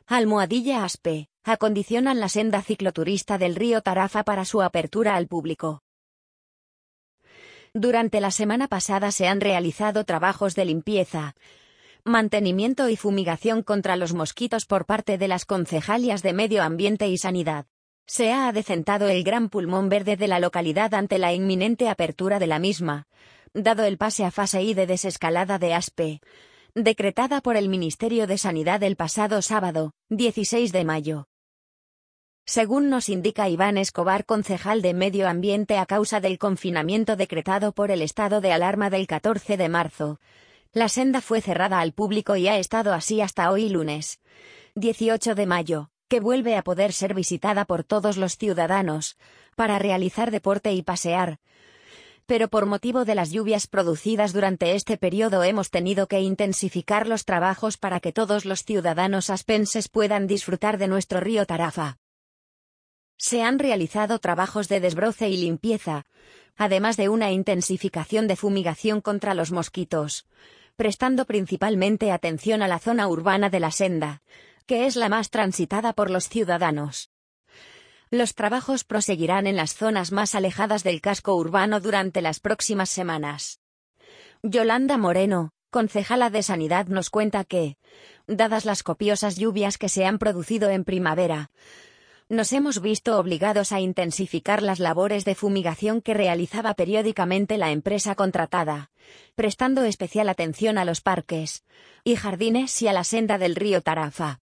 Almohadilla Aspe, acondicionan la senda cicloturista del río Tarafa para su apertura al público. Durante la semana pasada se han realizado trabajos de limpieza, mantenimiento y fumigación contra los mosquitos por parte de las concejalías de Medio Ambiente y Sanidad. Se ha adecentado el gran pulmón verde de la localidad ante la inminente apertura de la misma, dado el pase a fase I de desescalada de Aspe, decretada por el Ministerio de Sanidad el pasado sábado, 16 de mayo. Según nos indica Iván Escobar, concejal de Medio Ambiente, a causa del confinamiento decretado por el estado de alarma del 14 de marzo, la senda fue cerrada al público y ha estado así hasta hoy lunes, 18 de mayo, que vuelve a poder ser visitada por todos los ciudadanos, para realizar deporte y pasear. Pero por motivo de las lluvias producidas durante este periodo hemos tenido que intensificar los trabajos para que todos los ciudadanos aspenses puedan disfrutar de nuestro río Tarafa. Se han realizado trabajos de desbroce y limpieza, además de una intensificación de fumigación contra los mosquitos, prestando principalmente atención a la zona urbana de la senda, que es la más transitada por los ciudadanos. Los trabajos proseguirán en las zonas más alejadas del casco urbano durante las próximas semanas. Yolanda Moreno, concejala de Sanidad, nos cuenta que, dadas las copiosas lluvias que se han producido en primavera, nos hemos visto obligados a intensificar las labores de fumigación que realizaba periódicamente la empresa contratada, prestando especial atención a los parques y jardines y a la senda del río Tarafa.